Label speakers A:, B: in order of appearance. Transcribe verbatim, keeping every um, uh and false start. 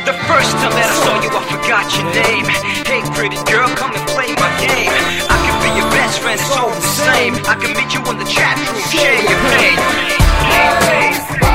A: The first time that I saw you, I forgot your name. Hey pretty girl, come and play my game. I can be your best friend, it's all the same. I can meet you in the chat room, share your pain.